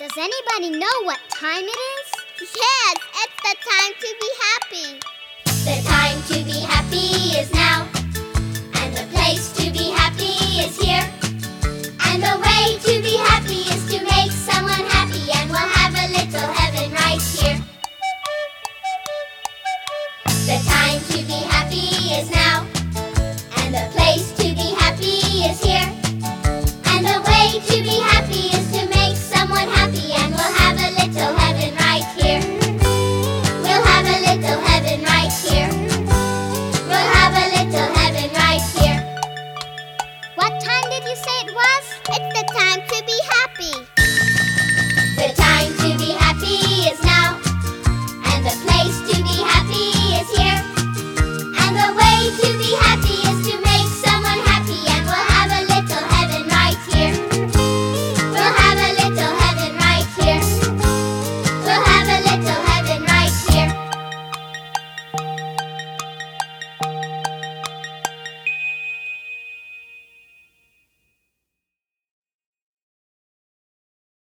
Does anybody know what time it is? Yes, it's the time to be happy. The time to be happy.